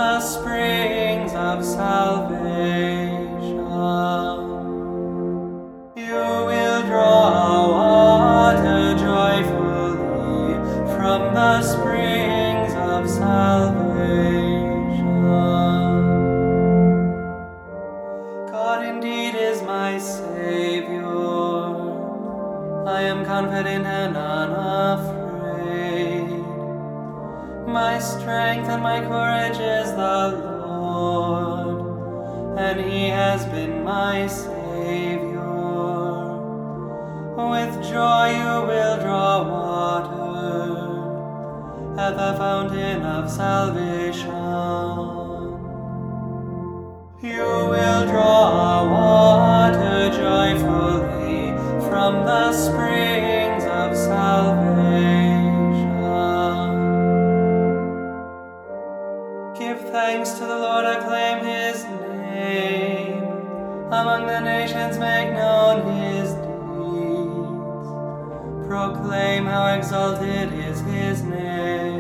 the springs of salvation. You will draw water joyfully from the springs of salvation. God indeed is my Savior. I am confident and unafraid. My strength and my courage is the Lord, and He has been my Savior. With joy you will draw water at the fountain of salvation. You will draw water joyfully from the springs of salvation. Give thanks to the Lord, acclaim His name. Among the nations make known His deeds. Proclaim how exalted is His name.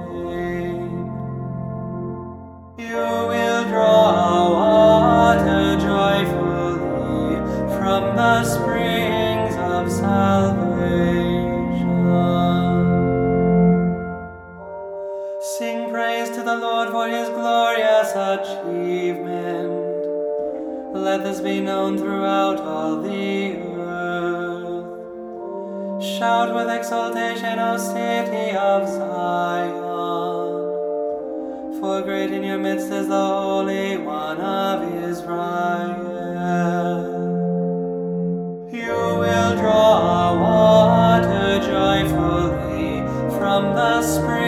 You will draw water joyfully from the springs of salvation. Sing praise to the Lord for His glorious achievement. Let this be known throughout all the earth. Shout with exultation, O city of Zion, for great in your midst is the Holy One of Israel. You will draw water joyfully from the springs